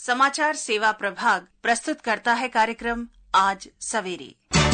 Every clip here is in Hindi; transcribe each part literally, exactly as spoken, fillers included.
समाचार सेवा प्रभाग प्रस्तुत करता है कार्यक्रम आज सवेरे।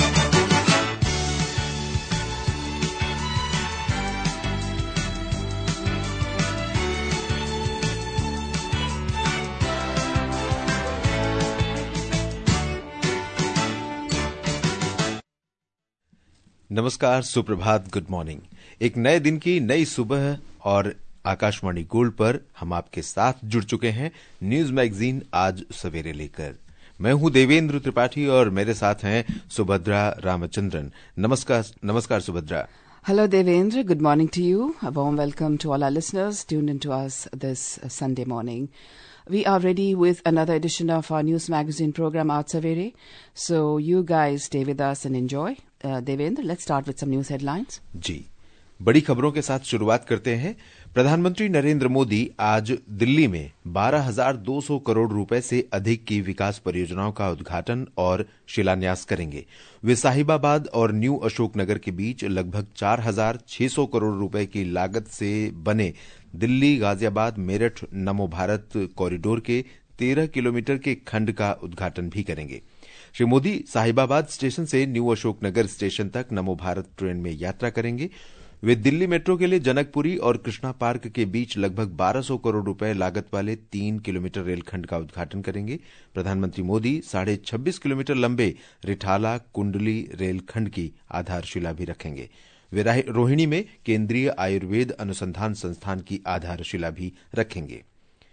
नमस्कार, सुप्रभात, गुड मॉर्निंग। एक नए दिन की नई सुबह और आकाशवाणी गोल्ड पर हम आपके साथ जुड़ चुके हैं न्यूज मैगजीन आज सवेरे लेकर। मैं हूं देवेंद्र त्रिपाठी और मेरे साथ हैं सुभद्रा रामचंद्रन। नमस्कार नमस्कार Subhadra. Hello Devendra, good morning to you. A warm welcome to all our listeners tuned into us this uh, Sunday morning. We are ready with another edition of our news magazine program Aaj Savere. So you guys stay with us and enjoy. Uh, Devendra, let's start with some news headlines. जी, बड़ी खबरों के साथ शुरुआत करते हैं। प्रधानमंत्री नरेंद्र मोदी आज दिल्ली में बारह हज़ार दो सौ करोड़ रुपए से अधिक की विकास परियोजनाओं का उद्घाटन और शिलान्यास करेंगे। वे साहिबाबाद और न्यू अशोकनगर के बीच लगभग चार हज़ार छह सौ करोड़ रुपए की लागत से बने दिल्ली गाजियाबाद मेरठ नमो भारत कॉरिडोर के तेरह किलोमीटर के खंड का उद्घाटन भी करेंगे। श्री मोदी साहिबाबाद स्टेशन से न्यू अशोकनगर स्टेशन तक नमो भारत ट्रेन में यात्रा करेंगे। वे दिल्ली मेट्रो के लिए जनकपुरी और कृष्णा पार्क के बीच लगभग बारह सौ करोड़ रुपए लागत वाले तीन किलोमीटर रेलखंड का उद्घाटन करेंगे। प्रधानमंत्री मोदी साढ़े छब्बीस किलोमीटर लंबे रिठाला कुंडली रेलखंड की आधारशिला भी रखेंगे। वे रोहिणी में केंद्रीय आयुर्वेद अनुसंधान संस्थान की आधारशिला भी रखेंगे।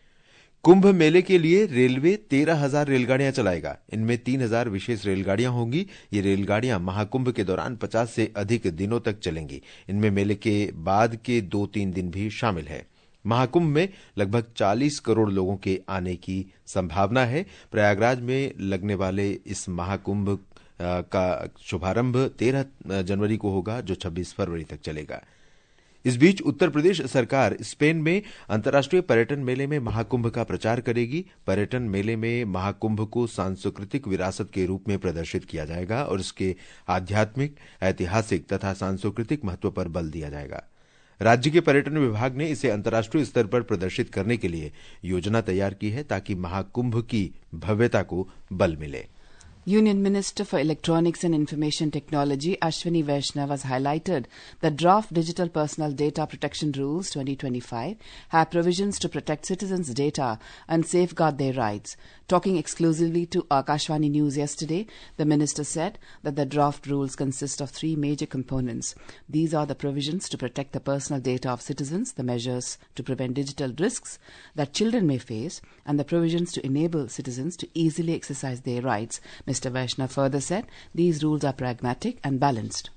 कुंभ मेले के लिए रेलवे तेरह हजार रेलगाड़ियां चलाएगा। इनमें तीन हजार विशेष रेलगाड़ियां होंगी। ये रेलगाड़ियां महाकुंभ के दौरान पचास से अधिक दिनों तक चलेंगी। इनमें मेले के बाद के दो तीन दिन भी शामिल है। महाकुंभ में लगभग चालीस करोड़ लोगों के आने की संभावना है। प्रयागराज में लगने वाले इस महाकुंभ का शुभारंभ तेरह जनवरी को होगा, जो छब्बीस फरवरी तक चलेगा। इस बीच उत्तर प्रदेश सरकार स्पेन में अंतर्राष्ट्रीय पर्यटन मेले में महाकुंभ का प्रचार करेगी। पर्यटन मेले में महाकुंभ को सांस्कृतिक विरासत के रूप में प्रदर्शित किया जाएगा और इसके आध्यात्मिक, ऐतिहासिक तथा सांस्कृतिक महत्व पर बल दिया जाएगा। राज्य के पर्यटन विभाग ने इसे अंतर्राष्ट्रीय स्तर पर प्रदर्शित करने के लिए योजना तैयार की है, ताकि महाकुंभ की भव्यता को बल मिले। Union Minister for Electronics and Information Technology Ashwini Vaishnav has highlighted that draft Digital Personal Data Protection Rules twenty twenty-five have provisions to protect citizens' data and safeguard their rights. Talking exclusively to Akashvani News yesterday, the minister said that the draft rules consist of three major components. These are the provisions to protect the personal data of citizens, the measures to prevent digital risks that children may face, and the provisions to enable citizens to easily exercise their rights. Mister Vaishnav further said these rules are pragmatic and balanced.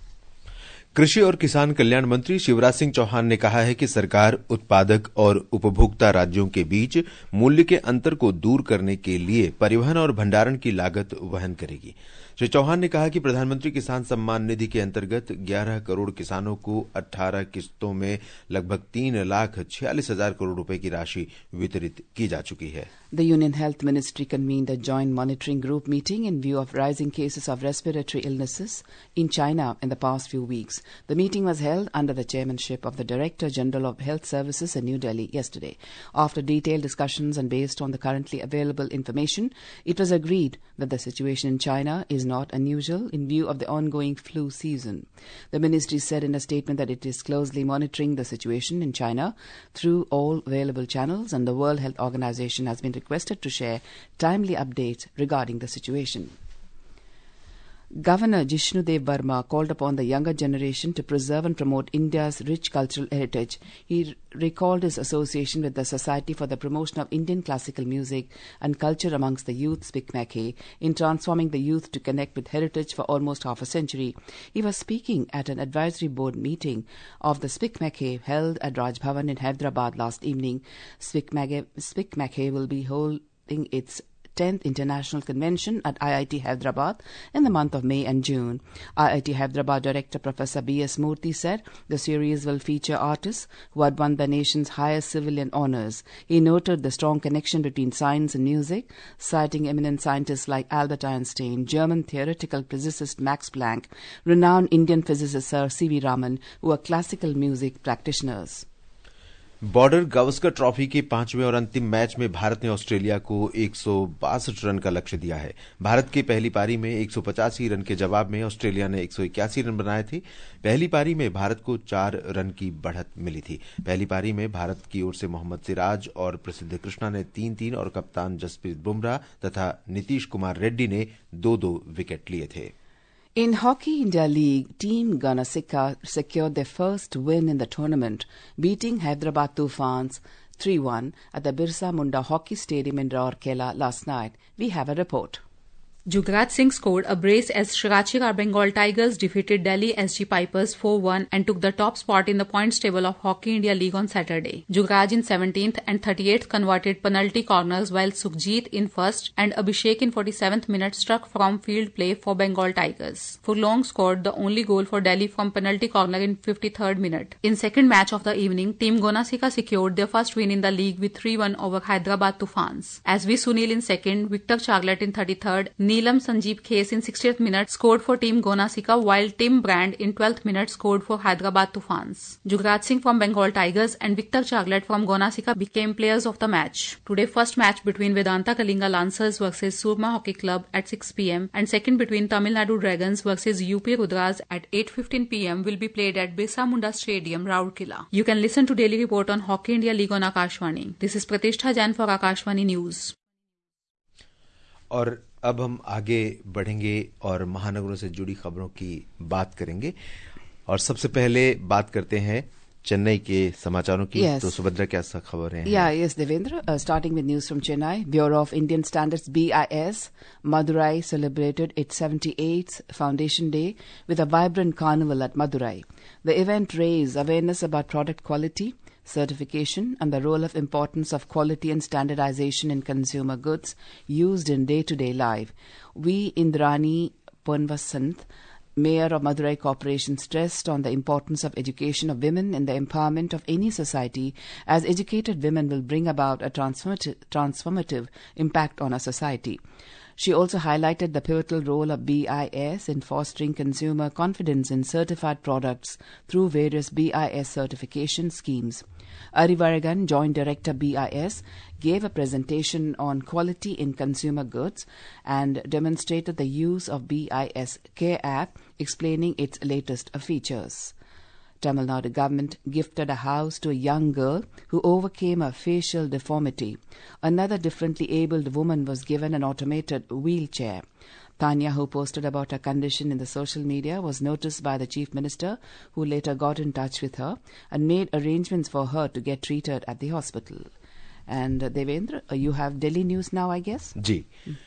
कृषि और किसान कल्याण मंत्री शिवराज सिंह चौहान ने कहा है कि सरकार उत्पादक और उपभोक्ता राज्यों के बीच मूल्य के अंतर को दूर करने के लिए परिवहन और भंडारण की लागत वहन करेगी। श्री चौहान ने कहा कि प्रधानमंत्री किसान सम्मान निधि के अंतर्गत ग्यारह करोड़ किसानों को अठारह किस्तों में लगभग तीन लाख छियालीस हजार करोड़ रुपए की राशि वितरित की जा चुकी है। The Union Health Ministry convened a joint monitoring group meeting in view of rising cases of respiratory illnesses in China in the past few weeks. The meeting was held under the chairmanship of the Director General of Health Services in New Delhi yesterday. After detailed discussions and based on the currently available information, it was agreed that the situation in China is not unusual in view of the ongoing flu season. The ministry said in a statement that it is closely monitoring the situation in China through all available channels, and the World Health Organization has been requested to share timely updates regarding the situation. Governor Jishnudev Verma called upon the younger generation to preserve and promote India's rich cultural heritage. He recalled his association with the Society for the Promotion of Indian Classical Music and Culture amongst the youth Spikmake in transforming the youth to connect with heritage for almost half a century. He was speaking at an advisory board meeting of the Spikmake held at Raj Bhavan in Hyderabad last evening. Spikmake, Spikmake will be holding its tenth International Convention at I I T Hyderabad in the month of May and June. I I T Hyderabad Director Professor B S Murthy said the series will feature artists who had won the nation's highest civilian honors. He noted the strong connection between science and music, citing eminent scientists like Albert Einstein, German theoretical physicist Max Planck, renowned Indian physicist Sir C V Raman, who are classical music practitioners. Border Gavaskar trophy के पांचवें और अंतिम मैच में भारत ने ऑस्ट्रेलिया को एक सौ बासठ रन का लक्ष्य दिया है। भारत की पहली पारी में एक सौ पचासी रन के जवाब में ऑस्ट्रेलिया ने एक सौ इक्यासी रन बनाए थे। पहली पारी में भारत को चार रन की बढ़त मिली थी। पहली पारी में भारत की ओर से मोहम्मद सिराज और प्रसिद्ध कृष्णा ने तीन तीन और कप्तान जसप्रीत बुमराह तथा नीतीश कुमार रेड्डी ने दो दो विकेट लिए थे। In Hockey India League, Team Ganasika secured their first win in the tournament, beating Hyderabad Tufans three one at the Birsa Munda Hockey Stadium in Rourkela last night. We have a report. Jugraj Singh scored a brace as Shirachira Bengal Tigers defeated Delhi S G Pipers four one and took the top spot in the points table of Hockey India League on Saturday. Jugraj in seventeenth and thirty-eighth converted penalty corners, while Sukhjeet in first and Abhishek in forty-seventh minute struck from field play for Bengal Tigers. Furlong scored the only goal for Delhi from penalty corner in fifty-third minute. In second match of the evening, Team Gonasika secured their first win in the league with three one over Hyderabad Tufans. S V Sunil in second, Victor Charlotte in thirty-third, Neelam Sanjeev Khase in sixtieth minute scored for Team Gonasika, while Tim Brand in twelfth minute scored for Hyderabad Tufans. Jugraj Singh from Bengal Tigers and Victor Charlotte from Gonasika became players of the match. Today, first match between Vedanta Kalinga Lancers versus Surma Hockey Club at six p m and second between Tamil Nadu Dragons versus U P Rudras at eight fifteen p m will be played at Birsa Munda Stadium, Rourkela. You can listen to Daily Report on Hockey India League on Akashvani. This is Pratishtha Jain for Akashvani News. और अब हम आगे बढ़ेंगे और महानगरों से जुड़ी खबरों की बात करेंगे। और सबसे पहले बात करते हैं चेन्नई के समाचारों की। yes. तो सुभद्रा, क्या सा खबर है? Yeah, yes, Devendra. Uh, starting with news from Chennai, Bureau of Indian Standards B I S, Madurai celebrated its seventy-eighth Foundation Day with a vibrant carnival at Madurai. The event raised awareness about product quality, certification, and the role of importance of quality and standardization in consumer goods used in day-to-day life. V. Indrani Ponvasant, Mayor of Madurai Corporation, stressed on the importance of education of women in the empowerment of any society, as educated women will bring about a transformative, transformative impact on a society. She also highlighted the pivotal role of B I S in fostering consumer confidence in certified products through various B I S certification schemes. Arivaragan, Joint Director B I S, gave a presentation on quality in consumer goods and demonstrated the use of B I S Care app, explaining its latest features. Tamil Nadu government gifted a house to a young girl who overcame a facial deformity. Another differently abled woman was given an automated wheelchair. Tanya, who posted about her condition in the social media, was noticed by the Chief Minister, who later got in touch with her and made arrangements for her to get treated at the hospital. And uh, Devendra, uh, you have Delhi news now, I guess? जी।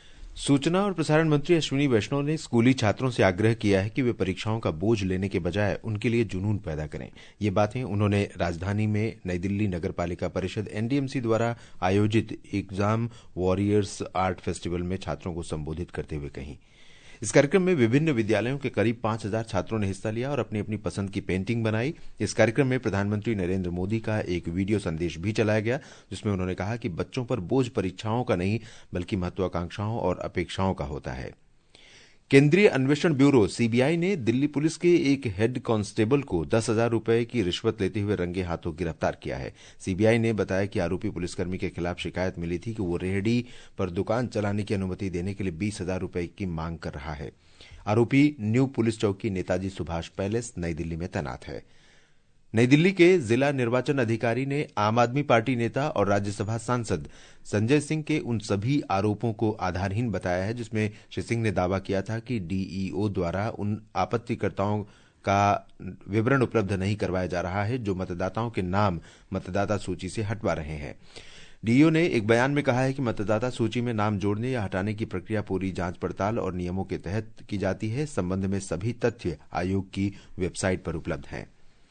सूचना और प्रसारण मंत्री अश्विनी वैष्णव ने स्कूली छात्रों से आग्रह किया है कि वे परीक्षाओं का बोझ लेने के बजाय उनके लिए जुनून पैदा करें। ये बातें उन्होंने राजधानी में नई दिल्ली नगर पालिका परिषद एनडीएमसी द्वारा आयोजित एग्जाम वॉरियर्स आर्ट फेस्टिवल में छात्रों को संबोधित करते हुए कहीं। इस कार्यक्रम में विभिन्न विद्यालयों के करीब पांच हजार छात्रों ने हिस्सा लिया और अपनी अपनी पसंद की पेंटिंग बनाई। इस कार्यक्रम में प्रधानमंत्री नरेंद्र मोदी का एक वीडियो संदेश भी चलाया गया, जिसमें उन्होंने कहा कि बच्चों पर बोझ परीक्षाओं का नहीं बल्कि महत्वाकांक्षाओं और अपेक्षाओं का होता है। केंद्रीय अन्वेषण ब्यूरो सीबीआई ने दिल्ली पुलिस के एक हेड कांस्टेबल को दस हजार रुपए की रिश्वत लेते हुए रंगे हाथों गिरफ्तार किया है। सीबीआई ने बताया कि आरोपी पुलिसकर्मी के खिलाफ शिकायत मिली थी कि वो रेहड़ी पर दुकान चलाने की अनुमति देने के लिए बीस हजार रुपए की मांग कर रहा है। आरोपी न्यू पुलिस चौकी नेताजी सुभाष पैलेस नई दिल्ली में तैनात है। नई दिल्ली के जिला निर्वाचन अधिकारी ने आम आदमी पार्टी नेता और राज्यसभा सांसद संजय सिंह के उन सभी आरोपों को आधारहीन बताया है, जिसमें श्री सिंह ने दावा किया था कि डीईओ द्वारा उन आपत्तिकर्ताओं का विवरण उपलब्ध नहीं करवाया जा रहा है जो मतदाताओं के नाम मतदाता सूची से हटवा रहे हैं। डीईओ ने एक बयान में कहा है कि मतदाता सूची में नाम जोड़ने या हटाने की प्रक्रिया पूरी जांच पड़ताल और नियमों के तहत की जाती है। इस संबंध में सभी तथ्य आयोग की वेबसाइट पर उपलब्ध हैं।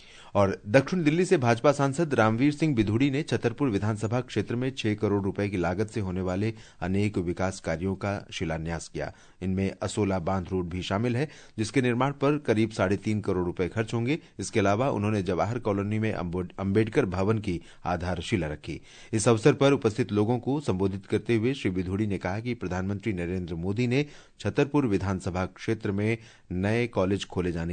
और दक्षिण दिल्ली से भाजपा सांसद रामवीर सिंह बिधूड़ी ने छतरपुर विधानसभा क्षेत्र में छह करोड़ रुपए की लागत से होने वाले अनेक विकास कार्यों का शिलान्यास किया। इनमें असोला बांध रोड भी शामिल है, जिसके निर्माण पर करीब साढ़े तीन करोड़ रुपए खर्च होंगे। इसके अलावा उन्होंने जवाहर कॉलोनी में अंबेडकर भवन की आधारशिला रखी। इस अवसर पर उपस्थित लोगों को संबोधित करते हुए श्री बिधूड़ी ने कहा कि प्रधानमंत्री नरेंद्र मोदी ने छतरपुर विधानसभा क्षेत्र में नए कॉलेज खोले जाने की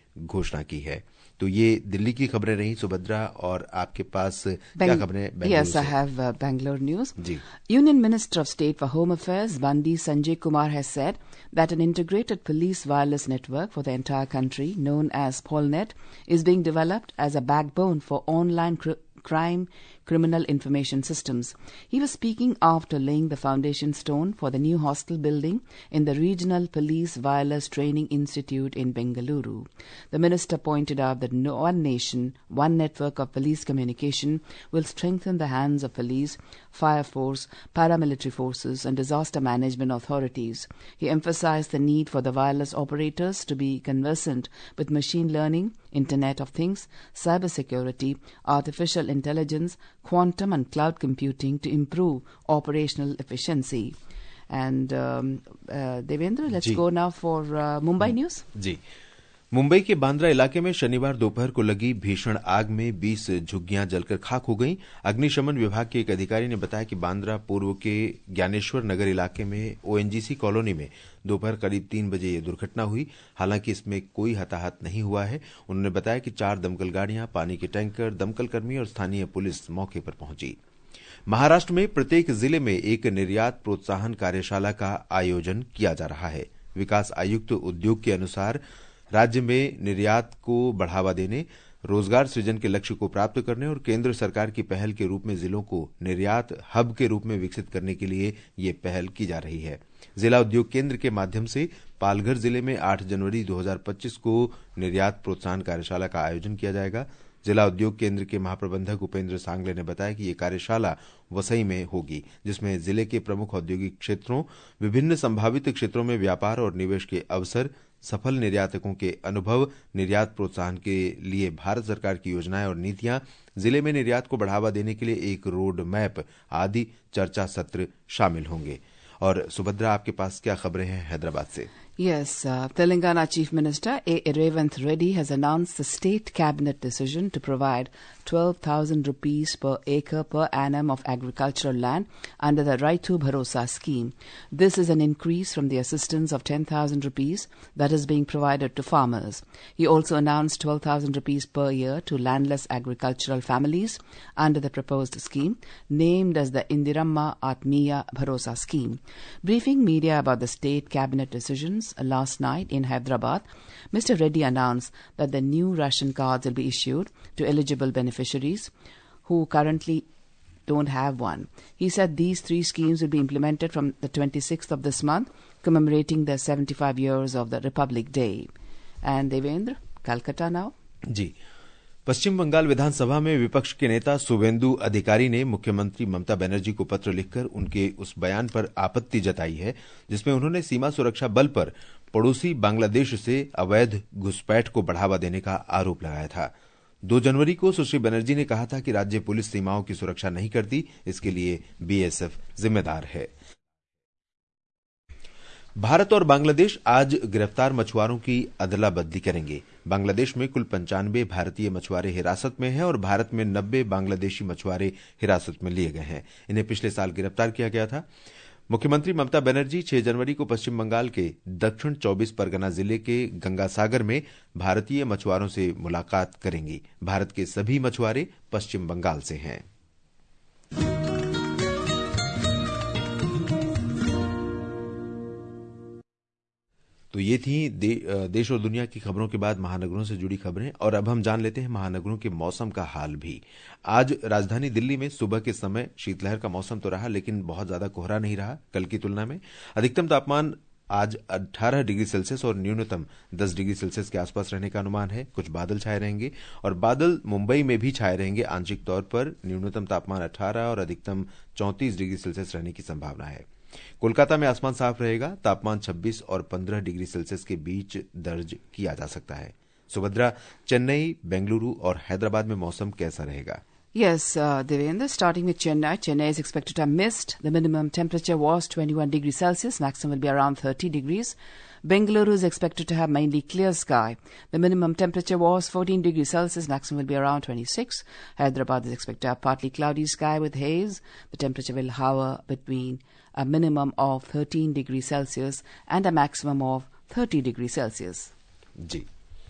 घोषणा की है। तो ये दिल्ली की खबरें रही सुभद्रा, और आपके पास क्या खबरें? Yes, I have uh, Bangalore news. Ji. Union Minister of State for Home Affairs, Bandi Sanjay Kumar, has said that an integrated police wireless network for the entire country, known as Polnet, is being developed as a backbone for online cr- crime criminal information systems. He was speaking after laying the foundation stone for the new hostel building in the Regional Police Wireless Training Institute in Bengaluru. The minister pointed out that no one nation, one network of police communication will strengthen the hands of police, fire force, paramilitary forces and disaster management authorities. He emphasized the need for the wireless operators to be conversant with machine learning, Internet of Things, cybersecurity, artificial intelligence, quantum and cloud computing to improve operational efficiency. And um, uh, Devendra, let's ji. go now for uh, Mumbai news. जी. मुंबई के बांद्रा इलाके में शनिवार दोपहर को लगी भीषण आग में बीस झुग्गियां जलकर खाक हो गईं। अग्निशमन विभाग के एक अधिकारी ने बताया कि बांद्रा पूर्व के ज्ञानेश्वर नगर इलाके में ओएनजीसी कॉलोनी में दोपहर करीब तीन बजे ये दुर्घटना हुई। हालांकि इसमें कोई हताहत नहीं हुआ है। उन्होंने बताया कि चार दमकल गाड़ियां, पानी के टैंकर, दमकल कर्मी और स्थानीय पुलिस मौके पर पहुंची। महाराष्ट्र में प्रत्येक जिले में एक निर्यात प्रोत्साहन कार्यशाला का आयोजन किया जा रहा है। विकास आयुक्त उद्योग के अनुसार राज्य में निर्यात को बढ़ावा देने, रोजगार सृजन के लक्ष्य को प्राप्त करने और केंद्र सरकार की पहल के रूप में जिलों को निर्यात हब के रूप में विकसित करने के लिए ये पहल की जा रही है। जिला उद्योग केंद्र के माध्यम से पालघर जिले में आठ जनवरी दो हज़ार पच्चीस को निर्यात प्रोत्साहन कार्यशाला का आयोजन किया जाएगा। जिला उद्योग केंद्र के महाप्रबंधक उपेंद्र सांगले ने बताया कि ये कार्यशाला वसई में होगी, जिसमें जिले के प्रमुख औद्योगिक क्षेत्रों, विभिन्न संभावित क्षेत्रों में व्यापार और निवेश के अवसर, सफल निर्यातकों के अनुभव, निर्यात प्रोत्साहन के लिए भारत सरकार की योजनाएं और नीतियां, जिले में निर्यात को बढ़ावा देने के लिए एक रोड मैप आदि चर्चा सत्र शामिल होंगे। और सुभद्रा, आपके पास क्या खबरें हैं हैदराबाद से? Yes, uh, Telangana Chief Minister A. Revanth Reddy has announced the state cabinet decision to provide twelve thousand rupees per acre per annum of agricultural land under the Raitu Bharosa scheme. This is an increase from the assistance of ten thousand rupees that is being provided to farmers. He also announced twelve thousand rupees per year to landless agricultural families under the proposed scheme, named as the Indiramma Atmiya Bharosa scheme. Briefing media about the state cabinet decisions last night in Hyderabad, Mister Reddy announced that the new ration cards will be issued to eligible beneficiaries who currently don't have one. He said these three schemes will be implemented from the twenty-sixth of this month, commemorating the seventy-five years of the Republic Day. And Devendra, Calcutta now. जी. पश्चिम बंगाल विधानसभा में विपक्ष के नेता शुवेंदु अधिकारी ने मुख्यमंत्री ममता बनर्जी को पत्र लिखकर उनके उस बयान पर आपत्ति जताई है जिसमें उन्होंने सीमा सुरक्षा बल पर पड़ोसी बांग्लादेश से अवैध घुसपैठ को बढ़ावा देने का आरोप लगाया था। दो जनवरी को सुश्री बनर्जी ने कहा था कि राज्य पुलिस सीमाओं की सुरक्षा नहीं करती, इसके लिए बीएसएफ जिम्मेदार है। भारत और बांग्लादेश आज गिरफ्तार मछुआरों की अदला बदली करेंगे। बांग्लादेश में कुल पंचानवे भारतीय मछुआरे हिरासत में हैं और भारत में नब्बे बांग्लादेशी मछुआरे हिरासत में लिए गए हैं। इन्हें पिछले साल गिरफ्तार किया गया था। मुख्यमंत्री ममता बनर्जी छह जनवरी को पश्चिम बंगाल के दक्षिण चौबीस परगना जिले के गंगासागर में भारतीय मछुआरों से मुलाकात करेंगी। भारत के सभी मछुआरे पश्चिम बंगाल से हैं। तो ये थी दे, देश और दुनिया की खबरों के बाद महानगरों से जुड़ी खबरें। और अब हम जान लेते हैं महानगरों के मौसम का हाल भी। आज राजधानी दिल्ली में सुबह के समय शीतलहर का मौसम तो रहा, लेकिन बहुत ज्यादा कोहरा नहीं रहा कल की तुलना में। अधिकतम तापमान आज अठारह डिग्री सेल्सियस और न्यूनतम दस डिग्री सेल्सियस के आसपास रहने का अनुमान है। कुछ बादल छाए रहेंगे और बादल मुंबई में भी छाए रहेंगे आंशिक तौर पर। न्यूनतम तापमान अठारह और अधिकतम चौंतीस डिग्री सेल्सियस रहने की संभावना है। कोलकाता में आसमान साफ रहेगा, तापमान छब्बीस और पंद्रह डिग्री सेल्सियस के बीच दर्ज किया जा सकता है। सुभद्रा, चेन्नई, बेंगलुरु और हैदराबाद में मौसम कैसा रहेगा? Yes, uh, Devendra, starting with Chennai. Chennai is expected to have mist. The minimum temperature was twenty-one degrees Celsius. Maximum will be around thirty degrees. Bengaluru is expected to have mainly clear sky. The minimum temperature was fourteen degrees Celsius. Maximum will be around twenty-six. Hyderabad is expected to have partly cloudy sky with haze. The temperature will hover between a minimum of thirteen degrees Celsius and a maximum of thirty degrees Celsius. जी.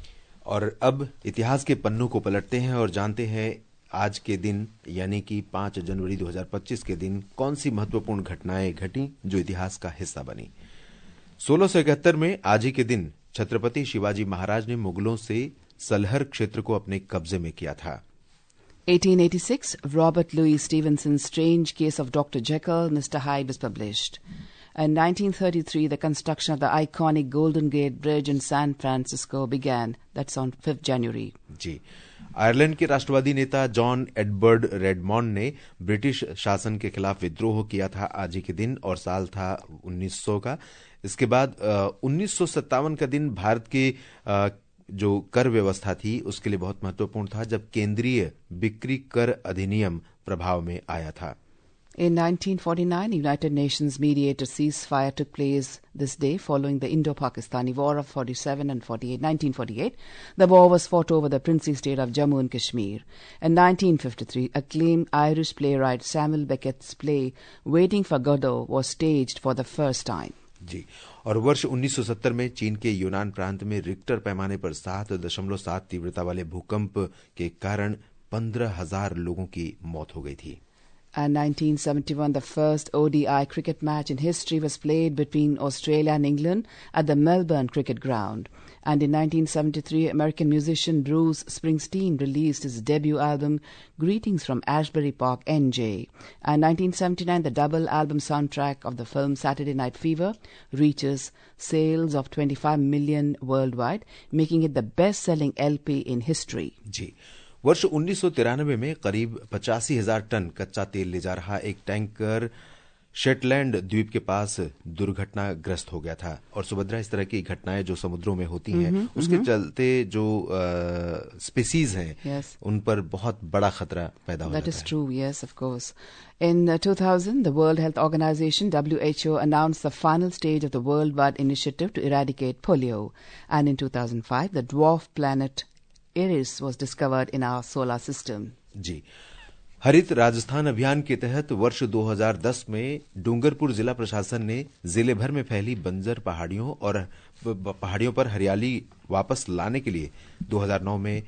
और अब इतिहास के पन्नों को पलटते हैं और जानते हैं आज के दिन यानी कि पांच जनवरी दो हज़ार पच्चीस के दिन कौन सी महत्वपूर्ण घटनाएं घटी जो इतिहास का हिस्सा बनी। सोलह सौ इकहत्तर में आज ही के दिन छत्रपति शिवाजी महाराज ने मुगलों से सलहर क्षेत्र को अपने कब्जे में किया था। eighteen eighty-six, Robert Louis Stevenson's Strange Case of Doctor Jekyll, Mister Hyde was published. In nineteen thirty-three, the construction of the iconic Golden Gate Bridge in San Francisco began. That's on fifth January. जी, आयरलैंड के राष्ट्रवादी नेता जॉन एडवर्ड रेडमॉन्ड ने ब्रिटिश शासन के खिलाफ विद्रोह किया था आज ही के दिन और साल था उन्नीस सौ का। इसके बाद उन्नीस सौ सत्तावन का दिन भारत के आ, जो कर व्यवस्था थी उसके लिए बहुत महत्वपूर्ण था जब केंद्रीय बिक्री कर अधिनियम प्रभाव में आया था। In nineteen forty-nine, United Nations mediated ceasefire took place this day following the Indo-Pakistani War of forty-seven and forty-eight, nineteen forty-eight. The war was fought over the princely state of Jammu and Kashmir. In nineteen fifty-three, acclaimed Irish playwright Samuel Beckett's play Waiting for Godot was staged for the first time. जी, और वर्ष उन्नीस सौ सत्तर में चीन के यूनान प्रांत में रिक्टर पैमाने पर सात दशमलव सात तीव्रता वाले भूकंप के कारण पंद्रह हजार लोगों की मौत हो गई थी। And nineteen seventy-one, the first O D I cricket match in history was played between Australia and England at the Melbourne Cricket Ground. And in nineteen seventy-three, American musician Bruce Springsteen released his debut album, Greetings from Ashbury Park, N J. And nineteen seventy-nine, the double album soundtrack of the film Saturday Night Fever reaches sales of twenty-five million worldwide, making it the best-selling L P in history. जी, वर्ष उन्नीस सौ तिरानवे में करीब पचासी हजार टन कच्चा तेल ले जा रहा एक टैंकर शेटलैंड द्वीप के पास दुर्घटनाग्रस्त हो गया था। और सुभद्रा, इस तरह की घटनाएं जो समुद्रों में होती हैं mm-hmm, उसके mm-hmm. चलते जो स्पीसीज हैं yes. उन पर बहुत बड़ा खतरा पैदा हो जाता है। That is true, yes, of course. In uh, two thousand, the World Health Organization W H O announced the final stage of the worldwide initiative to eradicate polio. And in two thousand five, the dwarf planet Eris was discovered in our solar system. जी, हरित राजस्थान अभियान के तहत वर्ष दो हज़ार दस में डूंगरपुर जिला प्रशासन ने जिले भर में फैली बंजर पहाड़ियों और पहाड़ियों पर हरियाली वापस लाने के लिए दो हज़ार नौ में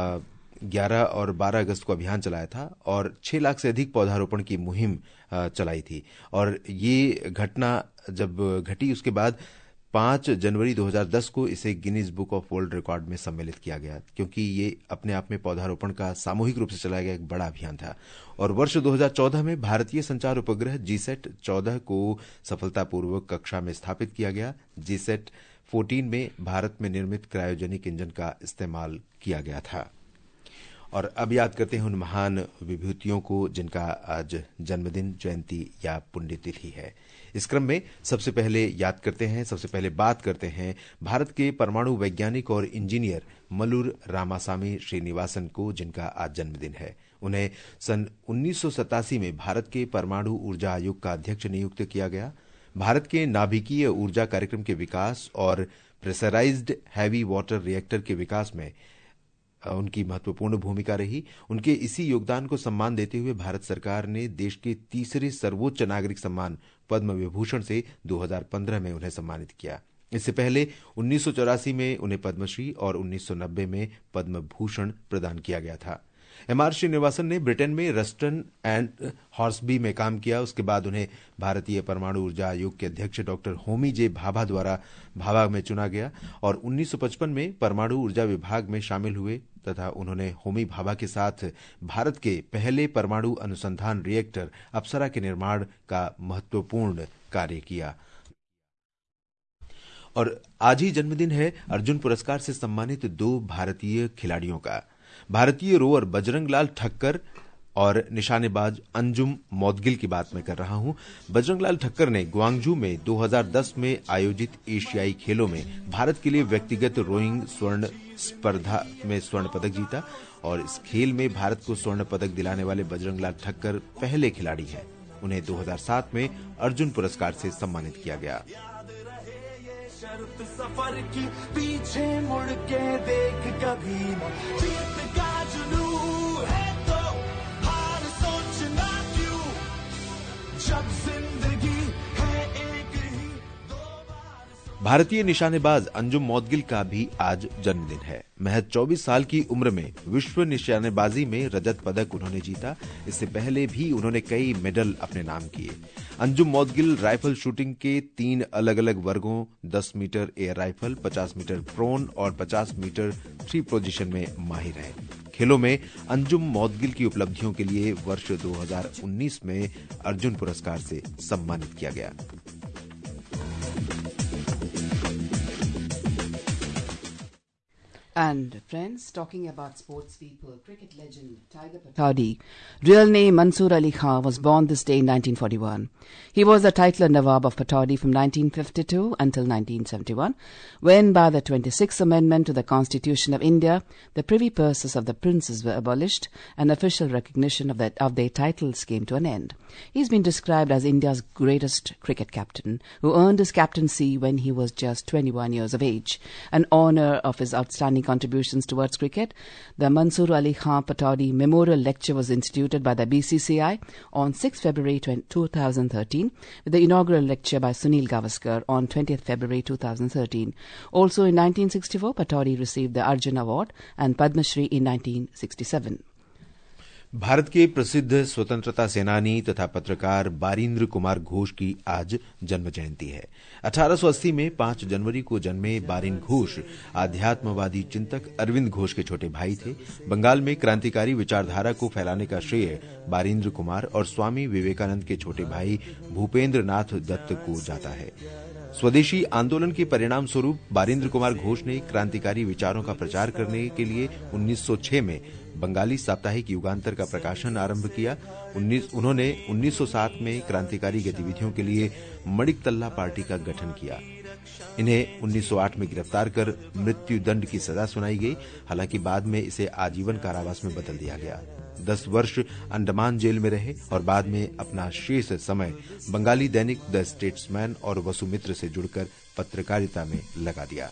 ग्यारह और बारह अगस्त को अभियान चलाया था और छह लाख से अधिक पौधारोपण की मुहिम चलाई थी। और ये घटना जब घटी उसके बाद पांच जनवरी दो हज़ार दस को इसे Guinness book of world record में सम्मिलित किया गया क्योंकि ये अपने आप में पौधारोपण का सामूहिक रूप से चलाया गया एक बड़ा अभियान था। और वर्ष दो हज़ार चौदह में भारतीय संचार उपग्रह जीसैट चौदह को सफलतापूर्वक कक्षा में स्थापित किया गया। जीसैट चौदह में भारत में निर्मित क्रायोजेनिक इंजन का इस्तेमाल किया गया था। और अब याद करते हैं उन महान विभूतियों को जिनका आज जन्मदिन, जयंती या पुण्यतिथि है। इस क्रम में सबसे पहले याद करते हैं, सबसे पहले बात करते हैं भारत के परमाणु वैज्ञानिक और इंजीनियर मल्लूर रामासामी श्रीनिवासन को, जिनका आज जन्मदिन है। उन्हें सन उन्नीस सौ सतासी में भारत के परमाणु ऊर्जा आयोग का अध्यक्ष नियुक्त किया गया। भारत के नाभिकीय ऊर्जा कार्यक्रम के विकास और प्रेशराइज्ड हैवी वाटर रिएक्टर के विकास में उनकी महत्वपूर्ण भूमिका रही। उनके इसी योगदान को सम्मान देते हुए भारत सरकार ने देश के तीसरे सर्वोच्च नागरिक सम्मान पद्म विभूषण से दो हज़ार पंद्रह में उन्हें सम्मानित किया। इससे पहले उन्नीस सौ चौरासी में उन्हें पद्मश्री और उन्नीस सौ नब्बे में पद्म भूषण प्रदान किया गया था। एम आर श्रीनिवासन ने ब्रिटेन में रस्टन एंड हॉर्सबी में काम किया। उसके बाद उन्हें भारतीय परमाणु ऊर्जा आयोग के अध्यक्ष डॉक्टर होमी जे भाभा द्वारा भाभा में चुना गया और उन्नीस सौ पचपन में परमाणु ऊर्जा विभाग में शामिल हुए तथा उन्होंने होमी भाभा के साथ भारत के पहले परमाणु अनुसंधान रिएक्टर अप्सरा के निर्माण का महत्वपूर्ण कार्य किया। और आज ही जन्मदिन है अर्जुन पुरस्कार से सम्मानित दो भारतीय खिलाड़ियों का। भारतीय रोवर बजरंग लाल ठक्कर और निशानेबाज अंजुम मौदगिल की बात मैं कर रहा हूं। बजरंग लाल ठक्कर ने ग्वांगझू में दो हज़ार दस में आयोजित एशियाई खेलों में भारत के लिए व्यक्तिगत रोइंग स्वर्ण स्पर्धा में स्वर्ण पदक जीता और इस खेल में भारत को स्वर्ण पदक दिलाने वाले बजरंग लाल ठक्कर पहले खिलाड़ी हैं। उन्हें दो हज़ार सात में अर्जुन पुरस्कार से सम्मानित किया गया। शर्त सफर की पीछे मुड़ के देख कभी न, जीत का जुनून है तो हार सोचना क्यों, जब जिंदगी है एक ही दो बार भारतीय निशानेबाज अंजुम मौदगिल का भी आज जन्मदिन है। महज चौबीस साल की उम्र में विश्व निशानेबाजी में रजत पदक उन्होंने जीता। इससे पहले भी उन्होंने कई मेडल अपने नाम किए। अंजुम मौदगिल राइफल शूटिंग के तीन अलग अलग वर्गों दस मीटर एयर राइफल, पचास मीटर प्रोन और पचास मीटर थ्री पोजीशन में माहिर हैं। खेलों में अंजुम मौदगिल की उपलब्धियों के लिए वर्ष दो हज़ार उन्नीस में अर्जुन पुरस्कार से सम्मानित किया गया। And friends, talking about sports people, cricket legend Tiger Patadi, real name Mansoor Ali Khan, was born this day in nineteen forty-one. He was the titular Nawab of Patadi from nineteen fifty-two until nineteen seventy-one, when by the twenty-sixth Amendment to the Constitution of India, the privy purses of the princes were abolished and official recognition of, that, of their titles came to an end. He's been described as India's greatest cricket captain, who earned his captaincy when he was just twenty-one years of age. An honor of his outstanding contributions towards cricket, the Mansoor Ali Khan Patadi Memorial Lecture was instituted by the B C C I on sixth February two thousand thirteen, with the inaugural lecture by Sunil Gavaskar on twentieth February two thousand thirteen. Also in nineteen sixty-four, Patadi received the Arjun Award and Padma Shri in nineteen sixty-seven. Bharat के प्रसिद्ध स्वतंत्रता सेनानी तथा पत्रकार बारिंद्र कुमार घोष की आज जन्म जयंती है। अठारह सौ अस्सी में पांच जनवरी को जन्मे बारिंद्र घोष आध्यात्मवादी चिंतक अरविंद घोष के छोटे भाई थे। बंगाल में क्रांतिकारी विचारधारा को फैलाने का श्रेय बारिंद्र कुमार और स्वामी विवेकानंद के छोटे भाई भूपेंद्र नाथ दत्त को जाता है। स्वदेशी आंदोलन के परिणाम स्वरूप बारिंद्र कुमार घोष ने क्रांतिकारी विचारों का प्रचार करने के लिए उन्नीस सौ छह में बंगाली साप्ताहिक युगांतर का प्रकाशन आरंभ किया। उन्होंने उन्नीस सौ सात में क्रांतिकारी गतिविधियों के लिए मणिकतल्ला पार्टी का गठन किया। इन्हें उन्नीस सौ आठ में गिरफ्तार कर मृत्यु दंड की सजा सुनाई गई। हालांकि बाद में इसे आजीवन कारावास में बदल दिया गया। दस वर्ष अंडमान जेल में रहे और बाद में अपना शेष समय बंगाली दैनिक द स्टेट्समैन और वसुमित्र से जुड़कर पत्रकारिता में लगा दिया।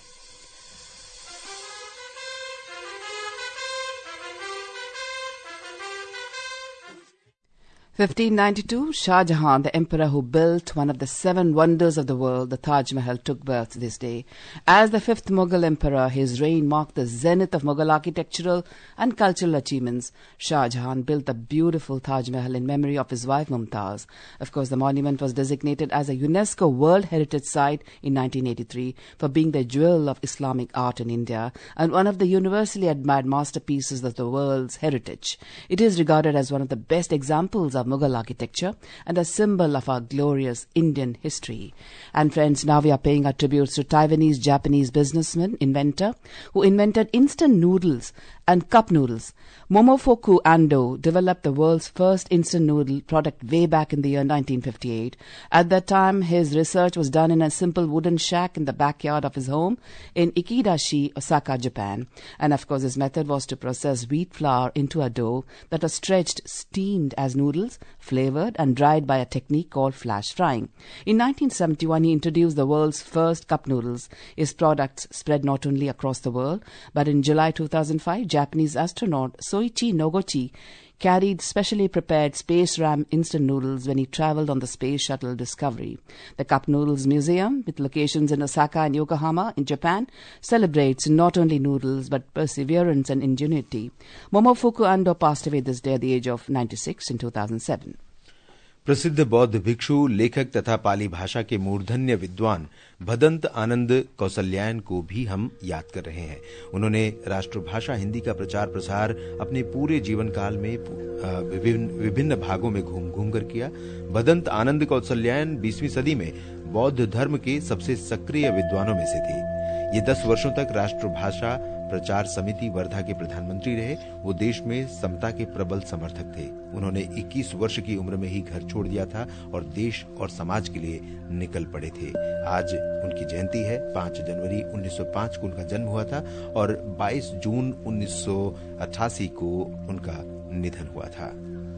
fifteen ninety-two, Shah Jahan, the emperor who built one of the seven wonders of the world, the Taj Mahal, took birth this day. As the fifth Mughal emperor, his reign marked the zenith of Mughal architectural and cultural achievements. Shah Jahan built the beautiful Taj Mahal in memory of his wife Mumtaz. Of course, the monument was designated as a UNESCO World Heritage Site in nineteen eighty-three for being the jewel of Islamic art in India and one of the universally admired masterpieces of the world's heritage. It is regarded as one of the best examples of Mughal architecture and a symbol of our glorious Indian history. And friends, now we are paying our tributes to Taiwanese Japanese businessman, inventor, who invented instant noodles and cup noodles. Momofuku Ando developed the world's first instant noodle product way back in the year nineteen fifty-eight. At that time, his research was done in a simple wooden shack in the backyard of his home in Ikidashi, Osaka, Japan. And of course, his method was to process wheat flour into a dough that was stretched, steamed as noodles, flavored and dried by a technique called flash frying. In nineteen seventy-one, he introduced the world's first cup noodles. His products spread not only across the world, but in July two thousand five, Japanese astronaut Soichi Noguchi carried specially prepared Space Ram instant noodles when he traveled on the Space Shuttle Discovery. The Cup Noodles Museum, with locations in Osaka and Yokohama in Japan, celebrates not only noodles but perseverance and ingenuity. Momofuku Ando passed away this day at the age of ninety-six in two thousand seven. प्रसिद्ध बौद्ध भिक्षु, लेखक तथा पाली भाषा के मूर्धन्य विद्वान भदंत आनंद कौसल्यायन को भी हम याद कर रहे हैं। उन्होंने राष्ट्रभाषा हिंदी का प्रचार प्रसार अपने पूरे जीवन काल में विभिन्न विभिन्न भागों में घूम घूम कर किया। भदंत आनंद कौसल्यायन बीसवीं सदी में बौद्ध धर्म के सबसे सक्रिय विद्वानों में से थे। ये दस वर्षों तक राष्ट्रभाषा प्रचार समिति वर्धा के प्रधानमंत्री रहे। वो देश में समता के प्रबल समर्थक थे। उन्होंने इक्कीस वर्ष की उम्र में ही घर छोड़ दिया था और देश और समाज के लिए निकल पड़े थे। आज उनकी जयंती है। पांच जनवरी उन्नीस सौ पांच को उनका जन्म हुआ था और बाईस जून उन्नीस सौ अट्ठासी को उनका निधन हुआ था।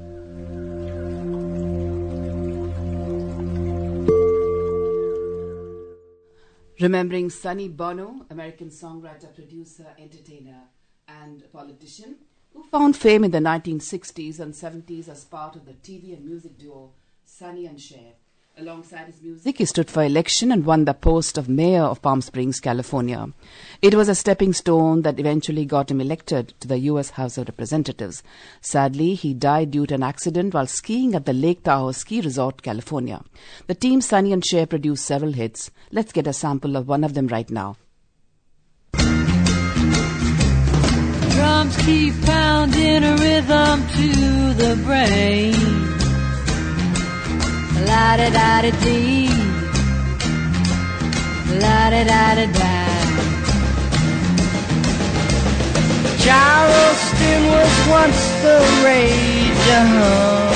Remembering Sonny Bono, American songwriter, producer, entertainer, and politician, who found fame in the nineteen sixties and seventies as part of the T V and music duo Sonny and Cher. Alongside his music, he stood for election and won the post of mayor of Palm Springs, California. It was a stepping stone that eventually got him elected to the U S House of Representatives. Sadly, he died due to an accident while skiing at the Lake Tahoe Ski Resort, California. The team Sonny and Cher produced several hits. Let's get a sample of one of them right now. Drums keep pounding a rhythm to the brain. La-da-da-da-dee, la-da-da-da-da. Charleston was once the rage, uh-huh.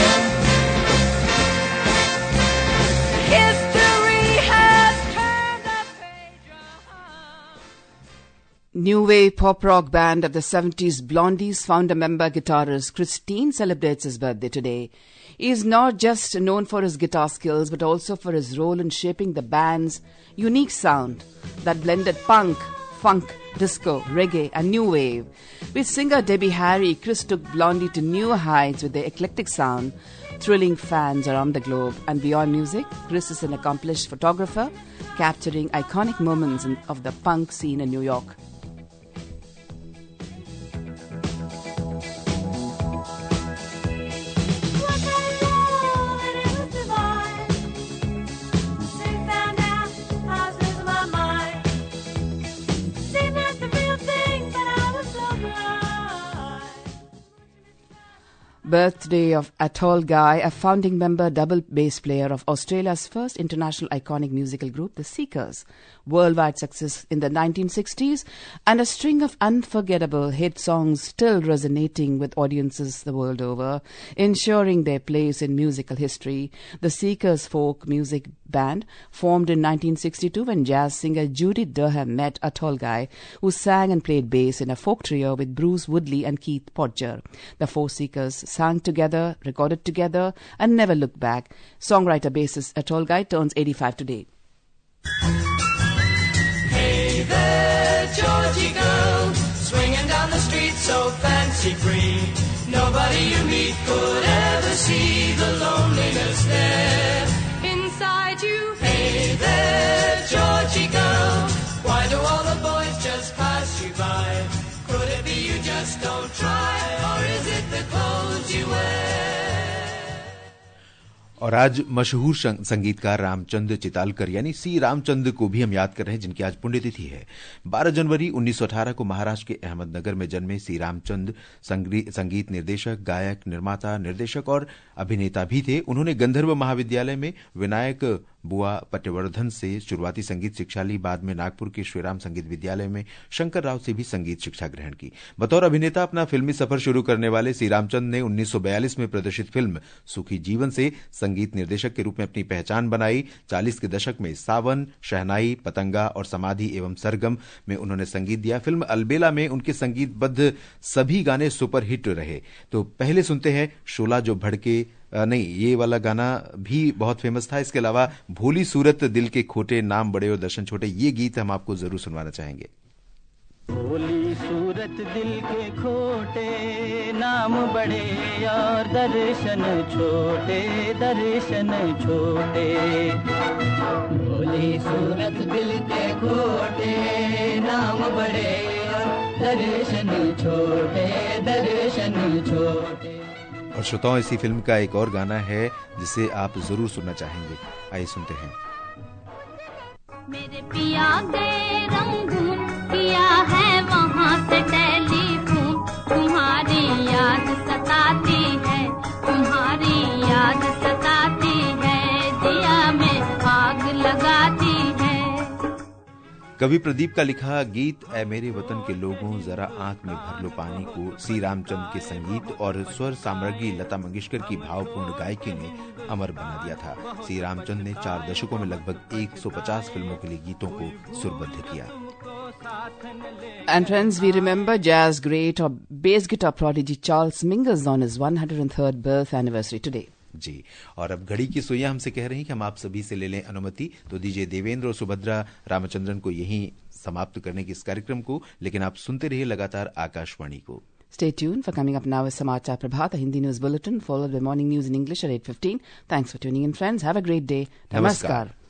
History has turned the page, uh-huh. New wave pop rock band of the seventies Blondies founder member guitarist Christine celebrates his birthday today. He is not just known for his guitar skills but also for his role in shaping the band's unique sound that blended punk, funk, disco, reggae and new wave. With singer Debbie Harry, Chris took Blondie to new heights with their eclectic sound, thrilling fans around the globe. And beyond music, Chris is an accomplished photographer, capturing iconic moments in, of the punk scene in New York. Birthday of Atoll Guy, a founding member, double bass player of Australia's first international iconic musical group, The Seekers. Worldwide success in the nineteen sixties and a string of unforgettable hit songs still resonating with audiences the world over, ensuring their place in musical history. The Seekers folk music band formed in nineteen sixty-two when jazz singer Judy Durham met Atoll Guy, who sang and played bass in a folk trio with Bruce Woodley and Keith Podger. The four Seekers sang together, recorded together, and never looked back. Songwriter bassist Atoll Guy turns eighty-five today. Hey there, Georgie girl, swinging down the street so fancy-free. Nobody you meet could ever see the loneliness there inside you. Hey there, Georgie girl, why do all the boys just pass you by? Could it be you just don't try, or is it the clothes you wear? और आज मशहूर संगीतकार रामचंद्र चितालकर यानी सी रामचंद्र को भी हम याद कर रहे हैं, जिनकी आज पुण्यतिथि है। बारह जनवरी उन्नीस सौ अठारह को महाराष्ट्र के अहमदनगर में जन्मे सी रामचंद्र संगीत निर्देशक, गायक, निर्माता, निर्देशक और अभिनेता भी थे। उन्होंने गंधर्व महाविद्यालय में विनायक बुआ पटवर्धन से शुरुआती संगीत शिक्षा ली। बाद में नागपुर के श्रीराम संगीत विद्यालय में शंकर राव से भी संगीत शिक्षा ग्रहण की। बतौर अभिनेता अपना फिल्मी सफर शुरू करने वाले सी रामचंद्र ने उन्नीस सौ बयालीस में प्रदर्शित फिल्म सुखी जीवन से संगीत निर्देशक के रूप में अपनी पहचान बनाई। चालीस के दशक में सावन, शहनाई, पतंगा और समाधि एवं सरगम में उन्होंने संगीत दिया। फिल्म अलबेला में उनके संगीतबद्ध सभी गाने सुपरहिट रहे। तो पहले सुनते हैं शोला जो भड़के, नहीं ये वाला गाना भी बहुत फेमस था। इसके अलावा भोली सूरत दिल के खोटे, नाम बड़े और दर्शन छोटे, ये गीत हम आपको जरूर सुनवाना चाहेंगे। भोली सूरत दिल के खोटे, नाम बड़े और दर्शन छोटे, दर्शन छोटे। भोली सूरत दिल के खोटे, नाम बड़े और दर्शन छोटे, दर्शन छोटे। और श्रोताओं, इसी फिल्म का एक और गाना है जिसे आप जरूर सुनना चाहेंगे। आइए सुनते हैं। मेरे पिया गए रंगून, किया है वहाँ से टेलीफोन, तुम्हारी याद सताती है, तुम्हारी याद सताती है, दिया में आग लगाती है। कवि प्रदीप का लिखा गीत ऐ मेरे वतन के लोगों जरा आंख में भर लो पानी को सी रामचंद्र के संगीत और स्वर सामग्री लता मंगेशकर की भावपूर्ण गायकी ने अमर बना दिया था। सी रामचंद्र ने चार दशकों में लगभग एक सौ पचास फिल्मों के लिए गीतों को सुरबद्ध किया। And friends, we remember jazz great or bass guitar prodigy Charles Mingus on his one hundred third birth anniversary today. जी, और अब घड़ी की सुइयां हमसे कह रही हैं कि हम आप सभी से ले लें अनुमति, तो दीजिए देवेंद्र और सुभद्रा रामचंद्रन को यहीं समाप्त करने के इस कार्यक्रम को, लेकिन आप सुनते रहिए लगातार आकाशवाणी को। Stay tuned. For coming up now is Samachar Prabhat, a Hindi news bulletin, followed by morning news in English at eight fifteen. Thanks for tuning in, friends. Have a great day. Namaskar. Namaskar.